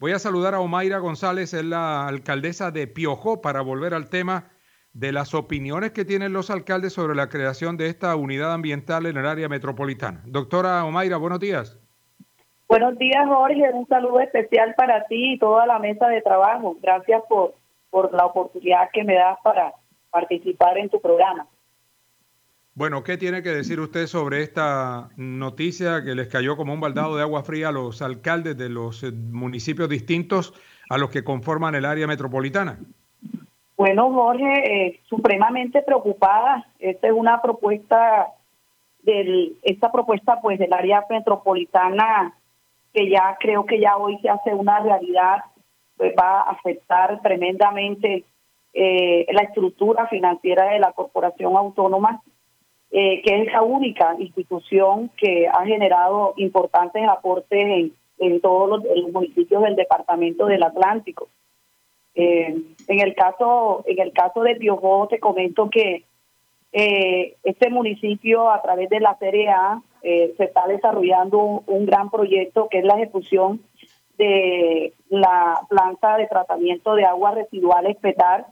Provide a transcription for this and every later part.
Voy a saludar a Omaira González, es la alcaldesa de Piojó, para volver al tema de las opiniones que tienen los alcaldes sobre la creación de esta unidad ambiental en el área metropolitana. Doctora Omaira, buenos días. Buenos días, Jorge. Un saludo especial para ti y toda la mesa de trabajo. Gracias por la oportunidad que me das para participar en tu programa. Bueno, ¿qué tiene que decir usted sobre esta noticia que les cayó como un baldado de agua fría a los alcaldes de los municipios distintos a los que conforman el área metropolitana? Bueno, Jorge, supremamente preocupada. Esta es una propuesta pues del área metropolitana que ya creo que ya hoy se hace una realidad, pues va a afectar tremendamente la estructura financiera de la corporación autónoma, que es la única institución que ha generado importantes aportes en todos los municipios del departamento del Atlántico. En el caso de Piojó, te comento que este municipio, a través de la Serie A, se está desarrollando un gran proyecto que es la ejecución de la planta de tratamiento de aguas residuales PETAR,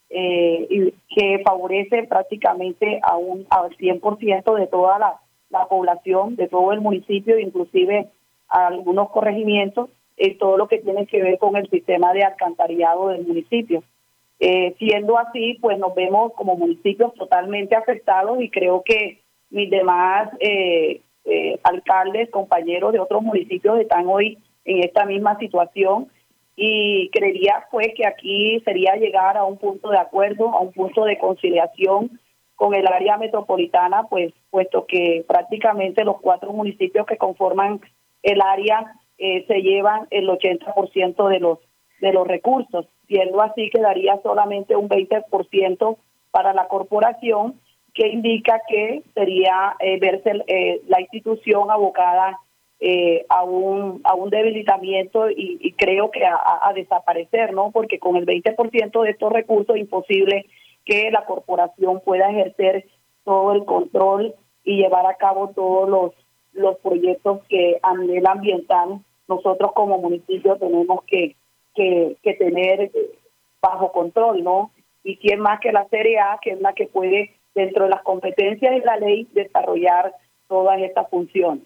y que favorece prácticamente al 100% de toda la población, de todo el municipio, inclusive a algunos corregimientos, todo lo que tiene que ver con el sistema de alcantarillado del municipio. Siendo así, pues nos vemos como municipios totalmente afectados, y creo que mis demás alcaldes, compañeros de otros municipios están hoy en esta misma situación, y creería pues que aquí sería llegar a un punto de acuerdo, a un punto de conciliación con el área metropolitana, pues puesto que prácticamente los 4 municipios que conforman el área se llevan el 80% de los recursos. Siendo así, quedaría solamente un 20% para la corporación, que indica que sería verse la institución abocada a un debilitamiento y creo que a desaparecer, ¿no? Porque con el 20% de estos recursos es imposible que la corporación pueda ejercer todo el control y llevar a cabo todos los proyectos que a nivel ambiental nosotros como municipio tenemos que tener bajo control, ¿no? Y quién más que la Serie A, que es la que puede, dentro de las competencias de la ley, desarrollar todas estas funciones.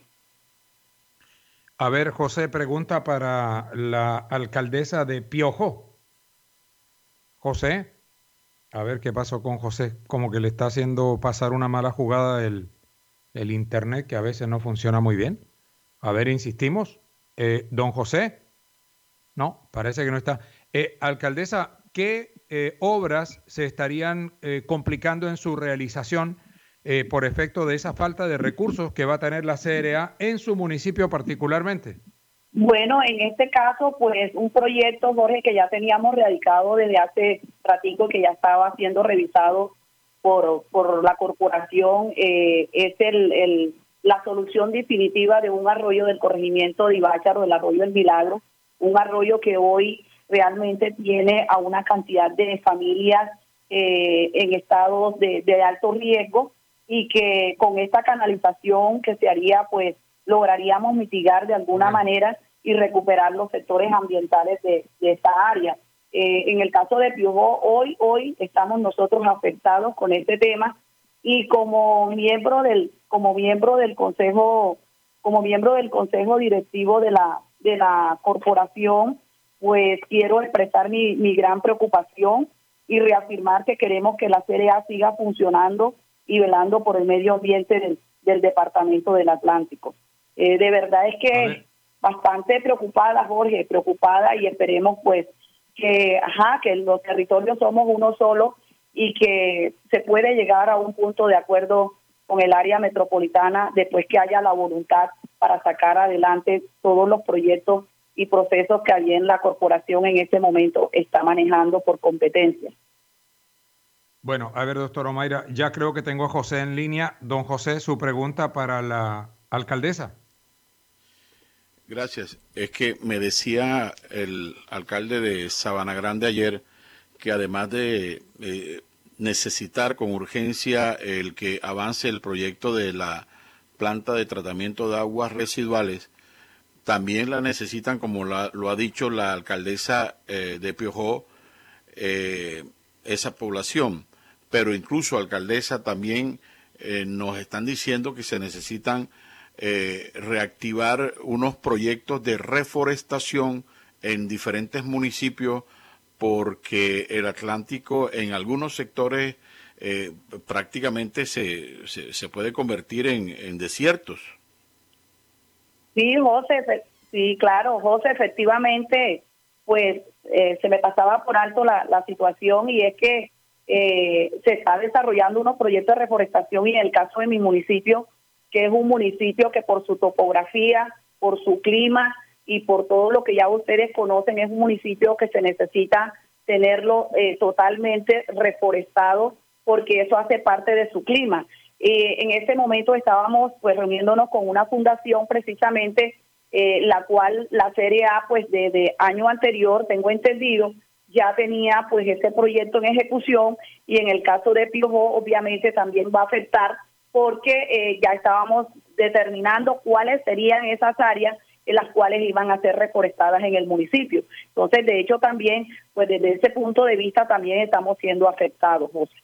A ver, José, pregunta para la alcaldesa de Piojó. José, a ver qué pasó con José, como que le está haciendo pasar una mala jugada el internet, que a veces no funciona muy bien. A ver, insistimos. Don José, no, parece que no está. Alcaldesa, ¿qué obras se estarían complicando en su realización por efecto de esa falta de recursos que va a tener la CRA en su municipio particularmente? Bueno, en este caso, pues un proyecto, Jorge, que ya teníamos radicado desde hace ratico, que ya estaba siendo revisado por la corporación, es la solución definitiva de un arroyo del corregimiento de Ibácharo, el arroyo del Milagro, un arroyo que hoy realmente tiene a una cantidad de familias en estados de alto riesgo, y que con esta canalización que se haría, pues lograríamos mitigar de alguna manera y recuperar los sectores ambientales de esta área. En el caso de Piojó, hoy estamos nosotros afectados con este tema, y como miembro del consejo directivo de la corporación, pues quiero expresar mi gran preocupación y reafirmar que queremos que la CRA siga funcionando y velando por el medio ambiente del departamento del Atlántico. De verdad es que bastante preocupada, Jorge, y esperemos pues que los territorios somos uno solo, y que se puede llegar a un punto de acuerdo con el área metropolitana después que haya la voluntad para sacar adelante todos los proyectos y procesos que allí en la corporación en este momento está manejando por competencia. Bueno, a ver, doctor Omaira, ya creo que tengo a José en línea. Don José, su pregunta para la alcaldesa. Gracias. Es que me decía el alcalde de Sabana Grande ayer que además de necesitar con urgencia el que avance el proyecto de la planta de tratamiento de aguas residuales, también la necesitan, como lo ha dicho la alcaldesa de Piojó, esa población. Pero incluso, alcaldesa, también nos están diciendo que se necesitan reactivar unos proyectos de reforestación en diferentes municipios, porque el Atlántico en algunos sectores prácticamente se puede convertir en desiertos. Sí, José, sí, claro, José, efectivamente, pues se me pasaba por alto la situación, y es que se está desarrollando unos proyectos de reforestación, y en el caso de mi municipio, que es un municipio que por su topografía, por su clima y por todo lo que ya ustedes conocen, es un municipio que se necesita tenerlo totalmente reforestado, porque eso hace parte de su clima. En este momento estábamos pues reuniéndonos con una fundación precisamente, la cual la Serie A pues desde año anterior, tengo entendido, ya tenía pues ese proyecto en ejecución, y en el caso de Piojó obviamente también va a afectar, porque ya estábamos determinando cuáles serían esas áreas en las cuales iban a ser reforestadas en el municipio. Entonces, de hecho, también, pues desde ese punto de vista también estamos siendo afectados, José.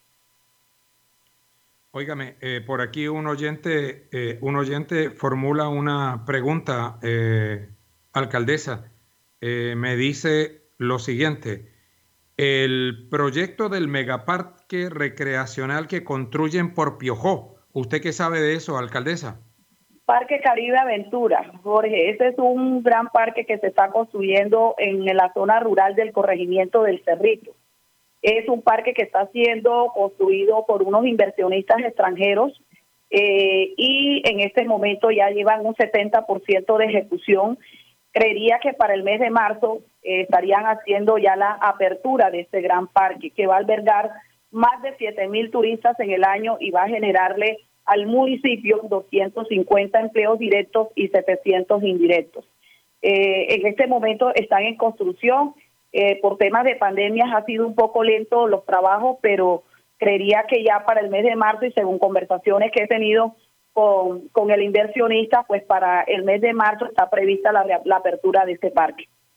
Óigame, por aquí un oyente formula una pregunta, alcaldesa. Me dice lo siguiente: el proyecto del megaparque recreacional que construyen por Piojó, ¿usted qué sabe de eso, alcaldesa? Parque Caribe Aventura, Jorge, ese es un gran parque que se está construyendo en la zona rural del corregimiento del Cerrito. Es un parque que está siendo construido por unos inversionistas extranjeros, y en este momento ya llevan un 70% de ejecución. Creería que para el mes de marzo estarían haciendo ya la apertura de este gran parque, que va a albergar más de 7,000 turistas en el año, y va a generarle al municipio 250 empleos directos y 700 indirectos. En este momento están en construcción. Por temas de pandemias ha sido un poco lento los trabajos, pero creería que ya para el mes de marzo, y según conversaciones que he tenido con el inversionista, pues para el mes de marzo está prevista la apertura de este parque.